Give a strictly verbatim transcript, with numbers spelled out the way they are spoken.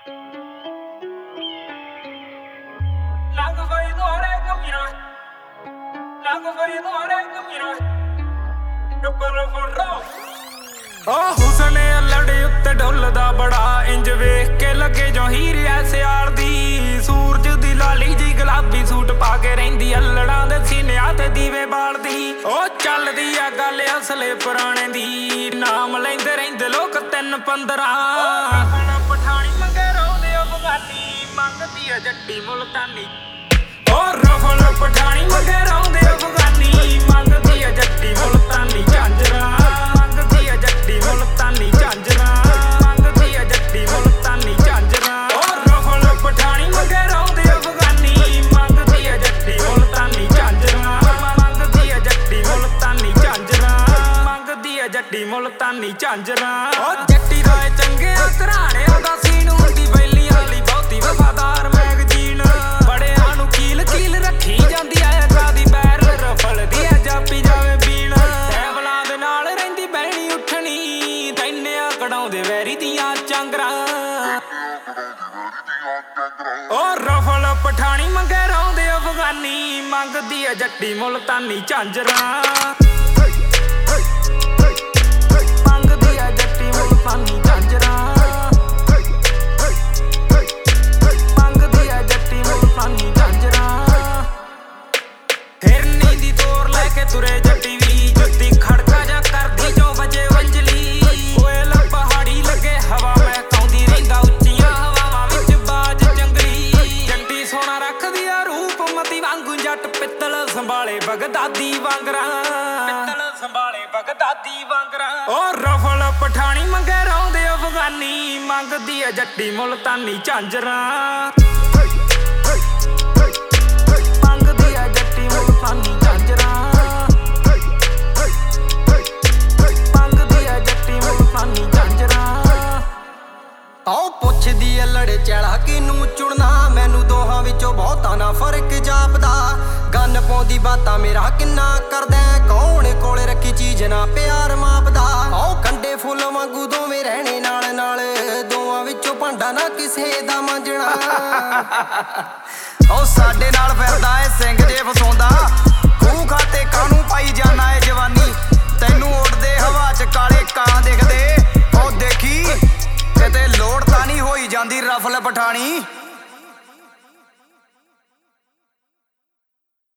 Nago foi embora caminhar, nago foi embora caminhar, eu paro forró। ਉਹ ਹੁਸਨ ਲੜੇ ਉੱਤੇ ਢੋਲਦਾ ਬੜਾ ਇੰਜ ਵੇਖ ਕੇ ਲੱਗੇ ਜੋ ਹੀਰ ਐਸਿਆਰ ਦੀ। ਸੂਰਜ ਦੀ ਲਾਲੀ ਜੀ ਗੁਲਾਬੀ ਸੂਟ ਪਾ ਕੇ ਰਹਿੰਦੀ ਅਲੜਾਂ ਦੇ ਸੀਨਿਆਂ ਤੇ ਦੀਵੇ ਬਾਲਦੀ। ਉਹ ਚੱਲਦੀ ਆ ਗੱਲ ਅਸਲੇ ਪੁਰਾਣੇ ਦੀ, ਨਾਮ ਲੈਂਦੇ ਰਹਿੰਦੇ ਲੋਕ ਤਿੰਨ ਪੰਦਰਾਂ। ਪਠਾਣੀ ਮੰਗੇ ਰੋਂਦੇ ਅਫਗਾਨੀ, ਮੰਗਦੀ ਆ ਜੱਟੀ ਮੁਲਤਾਨੀ। ਉਹ ਰਫਲ ਪਠਾਣੀ ਮੰਗੇ ਰੋਂਦੇ ਅਫਗਾਨੀ, ਮੰਗਦੀ ਆ ਜੱਟੀ ਮੁਲਤਾਨੀ। ਝਾਂਜਰਾਂ ਮੰਗਦੀ ਆ ਜੱਟੀ ਮੁਲਤਾਨੀ, ਝਾਂਜਰਾਂ ਮੰਗਦੀ ਆ ਜੱਟੀ ਮੁਲਤਾਨੀ, ਝਾਂਜਰਾਂ। ਉਹ ਰਫਲ ਪਠਾਣੀ ਮੰਗੇ ਰੋਂਦੇ ਅਫਗਾਨੀ, ਮੰਗਦੀ ਆ ਜੱਟੀ ਮੁਲਤਾਨੀ। ਝਾਂਜਰਾਂ ਮੰਗਦੀ ਆ ਜੱਟੀ ਮੁਲਤਾਨੀ, ਝਾਂਜਰਾਂ ਮੰਗਦੀ ਆ ਜੱਟੀ ਮੁਲਤਾਨੀ, ਝਾਂਜਰਾਂ। ਉਹ ਜੱਟੀ ਦਾ ਚੰਗਿਆ ਘਰਾਣਿਆਂ ਦਾ ਸੀਨ ਹੁੰਦੀ ਬੈਲੀਆਂ ਲਈ ਬਹੁਤੀ ਵਫਾਦਾਰ ਮੈਗਜ਼ੀਨ। ਬੜਿਆਂ ਨੂੰ ਕੀਲ ਕੀਲ ਰੱਖੀ ਜਾਂਦੀ ਐ ਕਾਦੀ ਬੈਰਲ ਰਫਲ ਦੀ ਐ ਜਾਪੀ ਜਾਵੇ ਬੀਣ। ਟੈਬਲਾਂ ਦੇ ਨਾਲ ਰਹਿੰਦੀ ਬਹਿਣੀ ਉੱਠਣੀ, ਤੈਨਿਆਂ ਕਢਾਉਂਦੇ ਵੈਰੀ ਦੀਆਂ ਚਾਂਗਰਾਂ। ਉਹ ਰਫਲ ਪਠਾਣੀ ਮੰਗੇ ਰੋਂਦੇ ਅਫਗਾਨੀ, ਮੰਗਦੀ ਐ ਜੱਟੀ ਮੁਲਤਾਨੀ, ਝਾਂਜਰਾਂ ਮੰਗਦੀ ਐ ਜੱਟੀ ਮੁਲਤਾਨੀ, ਝਾਂਜਰਾਂ ਮੰਗਦੀ ਐ ਜੱਟੀ ਮੁਲਤਾਨੀ, ਝਾਂਜਰਾਂ। ਹਿਰਨੀ ਦੀ ਤੋਰ ਲੈ ਕੇ ਤੁਰੇ ਜੱਟੀ ਵੀ, ਜੁੱਤੀ ਖੜਕਾ ਜਾ ਕਰਦੀ ਜੋ ਵਜੇ ਵੰਜਲੀ। ਕੋਇਲ ਪਹਾੜੀ ਲੱਗੇ ਹਵਾ ਮਹਿਕਾਉਂਦੀ, ਰਹਿੰਦਾ ਉੱਚੀਆਂ ਹਵਾਵਾਂ ਵਿੱਚ ਬਾਜ ਜੰਗਲੀ। ਜੱਟੀ ਸੋਹਣਾ ਰੱਖਦੀ ਆ ਰੂਪ ਮਤੀ ਵਾਂਗੂ, ਜੱਟ ਪਿੱਤਲ ਸੰਭਾਲੇ ਬਗਦਾਦੀ ਵਾਂਗਰਾਂ, ਪਿੱਤਲ ਸੰਭਾਲੇ ਬਗਦਾਦੀ ਵਾਂਗਰਾਂ। ਉਹ ਰਫਲ ਪਠਾਣੀ ਮੰਗੇ ਰੋਂਦੇ ਅਫਗਾਨੀ, ਮੰਗਦੀ ਆ ਜੱਟੀ ਮੁਲਤਾਨੀ, ਝਾਂਜਰਾਂ ਮੰਗਦੀ ਆ ਜੱਟੀ ਮੁਲਤਾਨੀ, ਝਾਂਜਰਾਂ ਮੰਗਦੀ ਆ ਜੱਟੀ ਮੁਲਤਾਨੀ, ਝਾਂਜਰਾਂ। ਆਓ ਪੁੱਛਦੀ ਐ ਲੜੇ ਚੈਲਾ ਕਿਨੂੰ ਚੁਣਨਾ, ਮੈਨੂੰ ਦੋਹਾਂ ਵਿੱਚੋਂ ਬਹੁਤਾ ਨਾ ਫਰਕ ਜਾਪਦਾ। ਗੰਨ ਪਾਉਂਦੀ ਬਾਤਾਂ ਮੇਰਾ ਕਿੰਨਾ ਕਰਦਾ, ਕੌਣ ਕੋਲੇ ਰੱਖੀ ਚੀਜ਼ ਨਾ ਪਿਆਰ ਮਾਪਦਾ। ਆਓ ਕੰਡੇ ਫੁੱਲ ਵਾਂਗੂ ਦੋਵੇਂ ਰਹਿਣੇ ਨਾਲ ਨਾਲ, ਦੋਵਾਂ ਵਿੱਚੋਂ ਭਾਂਡਾ ਨਾ ਕਿਸੇ ਦਾ ਮਾਂਜਣਾ। ਉਹ ਸਾਡੇ ਨਾਲ ਫਿਰਦਾ ਏ ਸਿੰਘ